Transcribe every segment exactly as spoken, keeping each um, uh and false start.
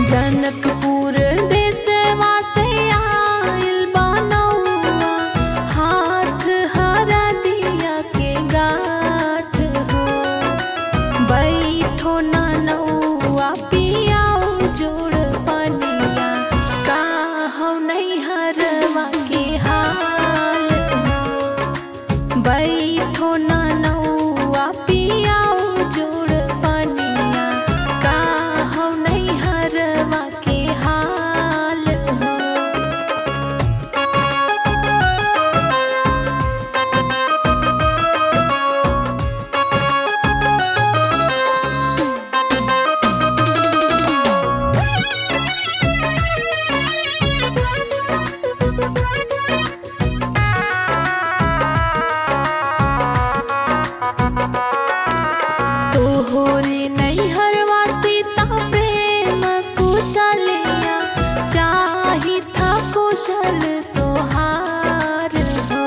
जनकपुर देशवा से आइल बनौआ, हाथ हरदिया के गाठ हो। बैठो ना नौआ पियाओ जोड़ पनिया, काहौ नैहरवा के हाल हो। बैठो ना नौआ पियाओ जोड़ पनिया, काहौ नैहरवा के हाल हो। तोहरे नैहरवा सीता प्रेम कुशलिया, चाही था कुशल तोहार हो।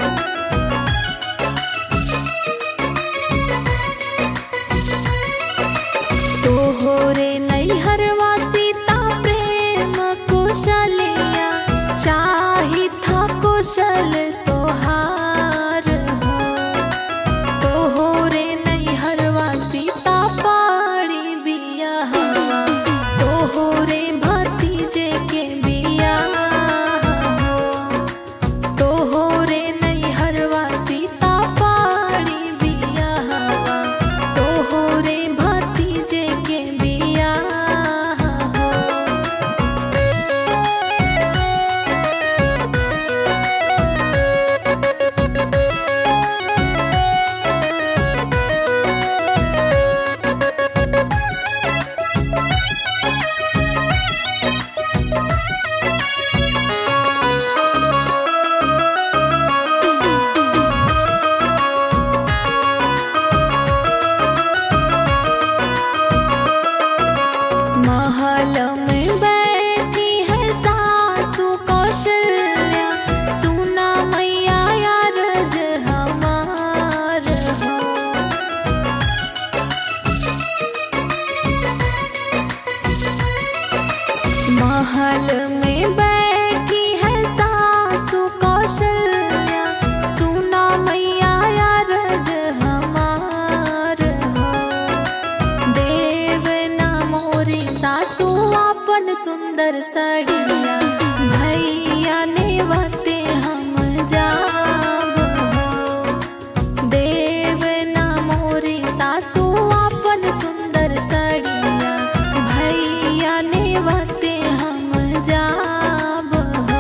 तोहरे नैहरवा सीता प्रेम कुशलिया, चाही था कुशल तोहार हो। तोहरे नैहरवा सीता पाड़ी बियाहवा, तोहरे भतीजे के बियाह हो। तोहरे नैहरवा सीता पाड़ी बियाहवा, तोहरे भतीजे के बियाह हो। महल में बैठी है सासु कौशल्या, सुना मैया यारज हमार हो। महल में बैठी है सासु कौशल्या, सुना मैया यारज हमार हो। देव ना मोरी सासु अपन सुंदर सड़िया, भैया ने वते हम जाब हो। देव ना मोरी सासु अपन सुंदर सड़िया, भैया ने वते हम जाब हो।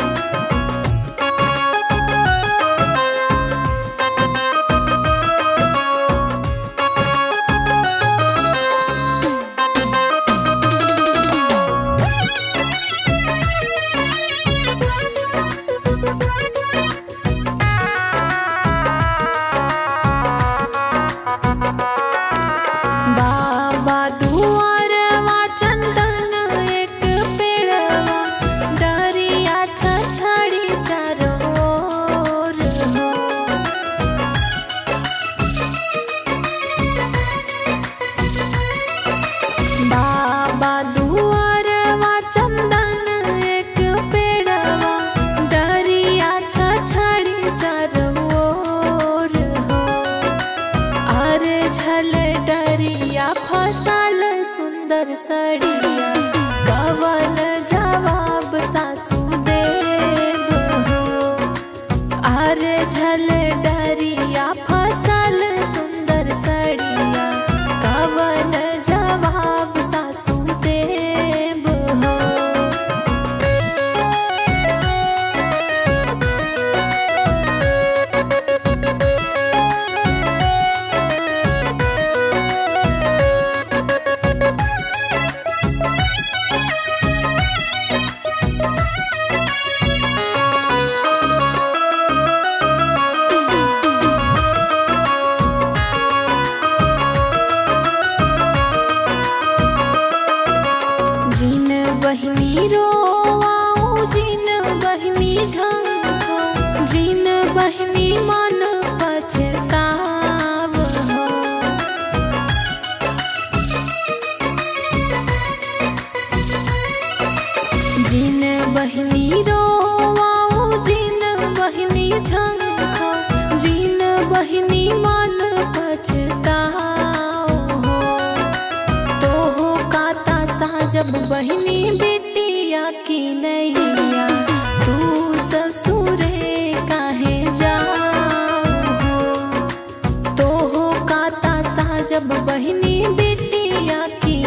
बाबा दुआरवा चंदन एक पेड़वा, डरिया छछड़ी चारों ओर हो। बाबा दुआरवा चंदन एक पेड़वा, डरिया छछड़ी चारों ओर हो। अरे झल डरिया फसल सुंदर सड़िया, कवन जवाब सासु देव हो। अरे झल डरिया फसल सुंदर सड़िया, कवन जवाब सासु देव हो। बहिनी रोवाऊ, जिन बहिनी झंखाऊ, जिन बहिनी मन पछताव हो। जिन बहिनी रोवाओ जिन बहिनी झंखो जिन बहिनी मन पछताओ हो। तो हो काता साजब बहिनी बेटिया की नैया तू ससुरे काहे जाओ हो। तो हो काता साजब बहिनी बेटिया की